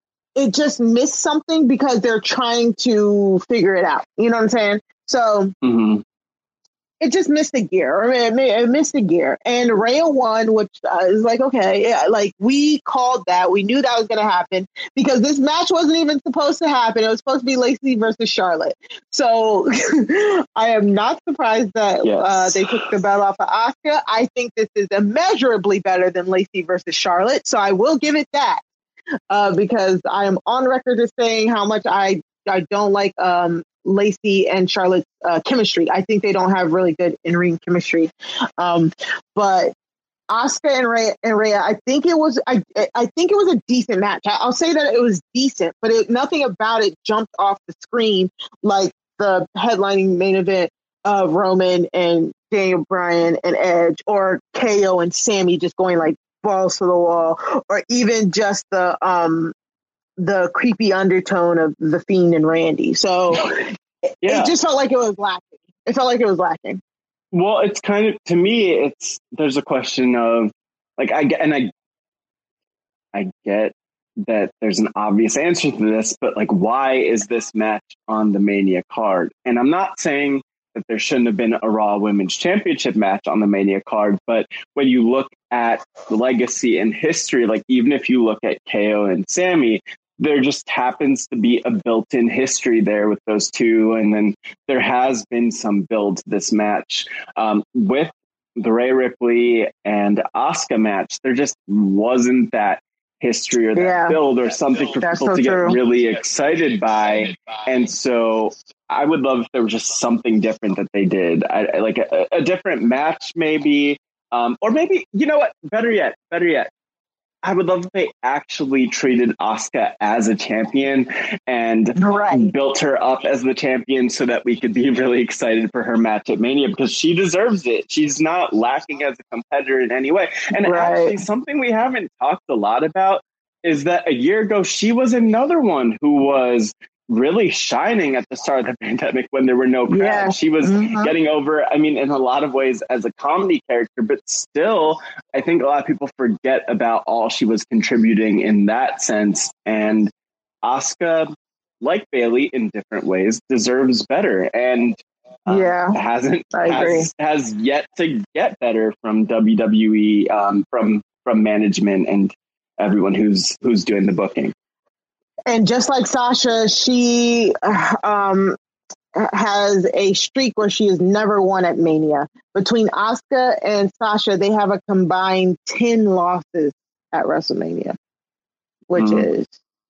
it just missed something because they're trying to figure it out. You know what I'm saying? So mm-hmm. it just missed a gear. I mean, it missed a gear. And Rhea won, which uh, is like, okay, yeah, like we called that. We knew that was going to happen because this match wasn't even supposed to happen. It was supposed to be Lacey versus Charlotte. So I am not surprised that yes. uh, they took the belt off of Asuka. I think this is immeasurably better than Lacey versus Charlotte. So I will give it that uh, because I am on record as saying how much I I don't like um, Lacey and Charlotte's uh, chemistry. I think they don't have really good in-ring chemistry. Um, but Asuka and Rhea, and Rhea, I think it was, I, I think it was a decent match. I, I'll say that it was decent, but it, nothing about it jumped off the screen like the headlining main event of Roman and Daniel Bryan and Edge, or K O and Sammy just going like balls to the wall, or even just the um the creepy undertone of the Fiend and Randy. So yeah. It just felt like it was lacking. It felt like it was lacking. Well, it's kind of, to me, it's, there's a question of, like, I get, and I, I get that there's an obvious answer to this, but like, why is this match on the Mania card? And I'm not saying that there shouldn't have been a Raw Women's Championship match on the Mania card, but when you look at the legacy and history, like, even if you look at K O and Sammy, there just happens to be a built-in history there with those two. And then there has been some build to this match. Um, with the Rhea Ripley and Asuka match, there just wasn't that history or that yeah. build or something for That's people so to true. get really excited by. And so I would love if there was just something different that they did. I, I like a, a different match maybe. Um, or maybe, you know what, better yet, better yet. I would love if they actually treated Asuka as a champion and right. built her up as the champion so that we could be really excited for her match at Mania, because she deserves it. She's not lacking as a competitor in any way. And right. actually, something we haven't talked a lot about is that a year ago, she was another one who was really shining at the start of the pandemic when there were no crowds. Yeah. She was mm-hmm. getting over, I mean, in a lot of ways as a comedy character, but still, I think a lot of people forget about all she was contributing in that sense. And Asuka, like Bayley in different ways, deserves better. And um, yeah, hasn't I agree. Has, has yet to get better from W W E, um, from from management and everyone who's who's doing the booking. And just like Sasha, she um, has a streak where she has never won at Mania. Between Asuka and Sasha, they have a combined ten losses at WrestleMania, which mm. is,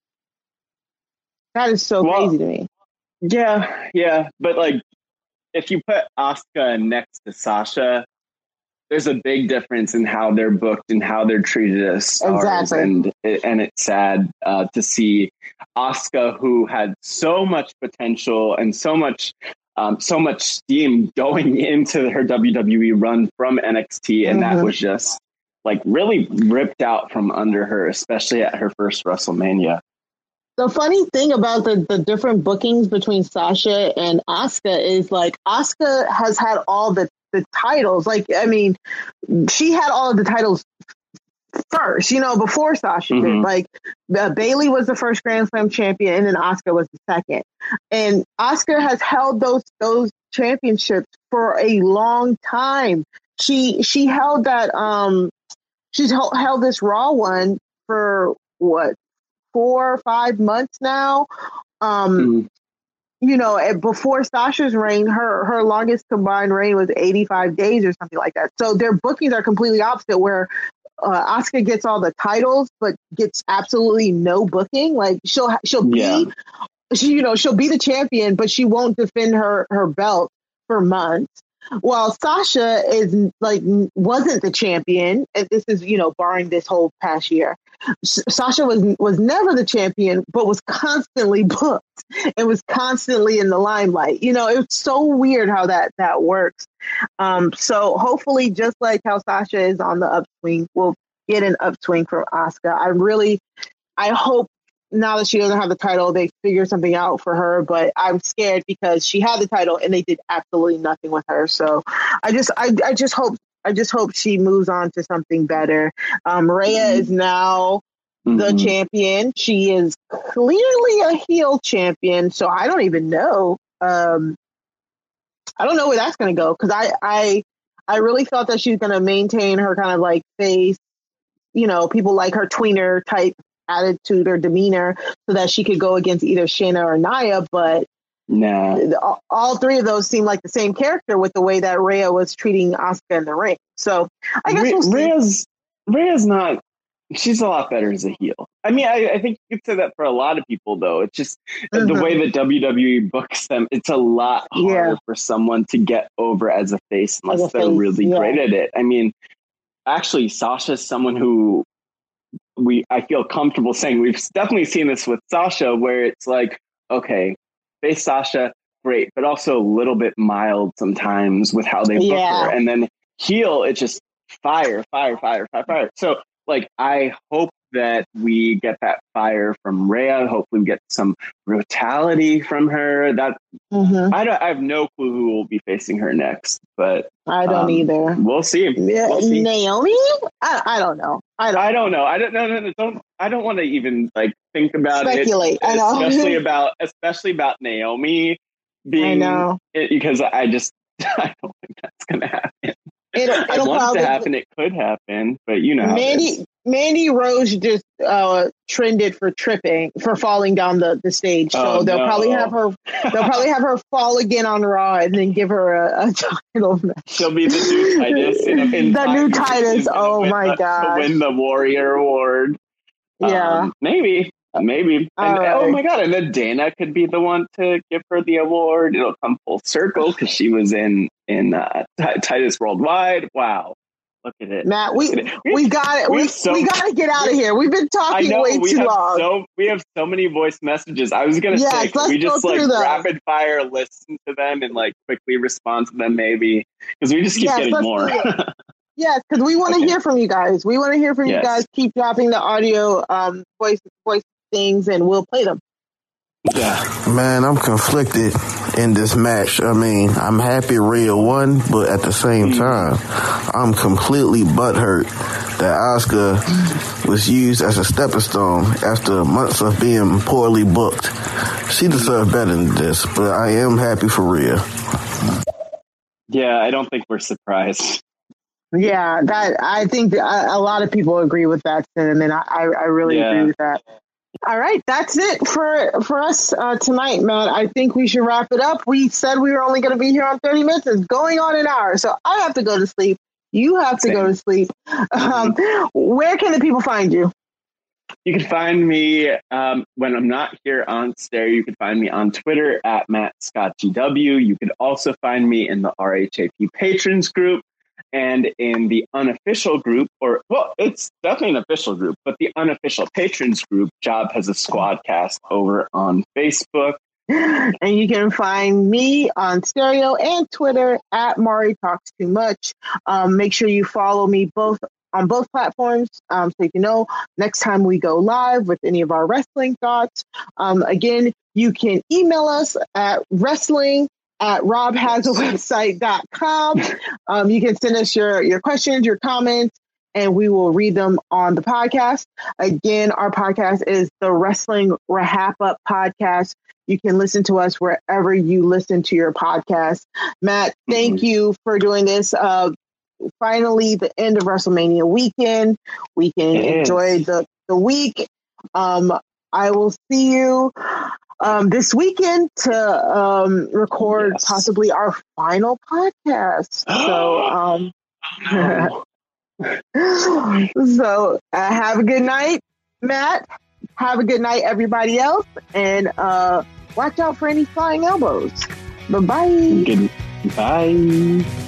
that is so well, crazy to me. Yeah, yeah. But like, if you put Asuka next to Sasha, there's a big difference in how they're booked and how they're treated as stars. Exactly. And, and it's sad uh, to see Asuka, who had so much potential and so much um, so much steam going into her W W E run from N X T, and mm-hmm. that was just like really ripped out from under her, especially at her first WrestleMania. The funny thing about the, the different bookings between Sasha and Asuka is like Asuka has had all the the titles. Like, I mean, she had all of the titles first, you know, before Sasha mm-hmm. did. Like, uh, Bayley was the first Grand Slam champion, and then Asuka was the second. And Asuka has held those those championships for a long time. She she held that um she's held, held this Raw one for what, four or five months now. Um mm-hmm. You know, before Sasha's reign, her her longest combined reign was eighty-five days or something like that. So their bookings are completely opposite, where uh, Asuka gets all the titles but gets absolutely no booking. Like, she'll she'll be, yeah. she, you know, she'll be the champion, but she won't defend her her belt for months. While Sasha is like wasn't the champion, and this is, you know, barring this whole past year. Sasha was was never the champion, but was constantly booked and was constantly in the limelight. You know, it's so weird how that that works. Um, so hopefully, just like how Sasha is on the upswing, we'll get an upswing from Asuka. I really, I hope now that she doesn't have the title, they figure something out for her. But I'm scared because she had the title and they did absolutely nothing with her. So I just, I, I just hope. I just hope she moves on to something better. Um, Rhea mm-hmm. is now the mm-hmm. champion. She is clearly a heel champion. So I don't even know. Um, I don't know where that's going to go. Cause I, I, I really thought that she's going to maintain her kind of like face, you know, people like her tweener type attitude or demeanor so that she could go against either Shayna or Nia. But no, all, all three of those seem like the same character with the way that Rhea was treating Asuka in the ring. So I guess Rhea, we'll see. Rhea's, Rhea's not she's a lot better as a heel. I mean, I, I think you could say that for a lot of people, though. It's just mm-hmm. the way that W W E books them. It's a lot harder yeah. for someone to get over as a face unless a they're face, really yeah. great at it. I mean, actually, Sasha's someone who we I feel comfortable saying. We've definitely seen this with Sasha, where it's like, okay, face Sasha, great, but also a little bit mild sometimes with how they book yeah. her. And then heel, it's just fire, fire, fire, fire, fire. So, like, I hope that we get that fire from Rhea. Hopefully we get some brutality from her. That mm-hmm. I don't I have no clue who will be facing her next, but I don't um, either. We'll see. We'll see. Naomi? I, I don't know. I don't I don't know. I don't no, no, no, don't I don't want to even like think about Speculate. it. I know. Especially about especially about Naomi being I know. It, because I just I don't think that's gonna happen. It'll, it'll I want probably, it to happen. It could happen, but you know, how Mandy Mandy Rose just uh, trended for tripping for falling down the, the stage, so oh, they'll no. probably have her. They'll probably have her fall again on Raw and then give her a, a title match. She'll be the new Titus. In, in the new Titus. Oh my god! To win the Warrior Award. Yeah, um, maybe. Maybe. And, right. Oh my god! And then Dana could be the one to give her the award. It'll come full circle because she was in in uh, T- Titus Worldwide. Wow! Look at it, Matt. We it. we, we got it. We, we, so, we got to get out of here. We've been talking know, way too long. So we have so many voice messages. I was gonna yes, say, we just like rapid fire listen to them and like quickly respond to them, maybe because we just keep yes, getting more. Yes, because we want to okay. hear from you guys. We want to hear from yes. you guys. Keep dropping the audio, um, voice voice. things and we'll play them. Yeah. Man, I'm conflicted in this match. I mean, I'm happy Rhea won, but at the same mm. time, I'm completely butthurt that Asuka was used as a stepping stone after months of being poorly booked. She deserved better than this, but I am happy for Rhea. Yeah, I don't think we're surprised. Yeah, that I think a, a lot of people agree with that sentiment. I, I really yeah. agree with that. All right, that's it for for us uh, tonight, Matt. I think we should wrap it up. We said we were only going to be here on thirty minutes. It's going on an hour, so I have to go to sleep. You have to Same. go to sleep. Um, where can the people find you? You can find me um, when I'm not here on Stereo. You can find me on Twitter at Matt Scott G W. You can also find me in the R H A P Patrons group. And in the unofficial group, or, well, it's definitely an official group, but the unofficial patrons group, Job has a Squadcast over on Facebook. And you can find me on Stereo and Twitter at Mari Talks Too Much. Um, make sure you follow me both on both platforms um, so you can know next time we go live with any of our wrestling thoughts. Um, again, you can email us at wrestling at rob has a website dot com. Um, you can send us your, your questions, your comments, and we will read them on the podcast. Again, our podcast is the Wrestling Wrap Up Podcast. You can listen to us wherever you listen to your podcast. Matt, thank mm-hmm. you for doing this. Uh, finally, the end of WrestleMania weekend. We can it enjoy the, the week. Um, I will see you Um, this weekend to um, record yes. possibly our final podcast. So, um, oh, no. so uh, have a good night, Matt. Have a good night, everybody else, and uh, watch out for any flying elbows. Bye bye. Good. Bye.